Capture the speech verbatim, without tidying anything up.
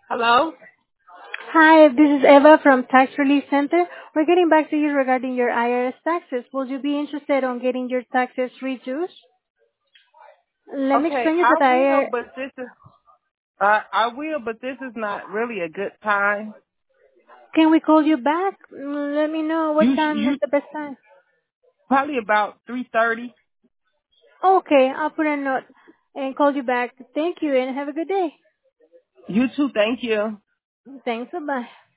Hello? Hi, this is Eva from Tax Relief Center. We're getting back to you regarding your I R S taxes. Would you be interested on getting your taxes reduced? Let me Okay, explain you I that the will, I R S. but this is uh, I will, but this is not really a good time. Can we call you back? Mm, Let me know what You sh- time is you the best time. probably about three thirty. Okay, I'll put a note and call you back. Thank you and have a good day. You too. Thank you. Thanks, bye-bye.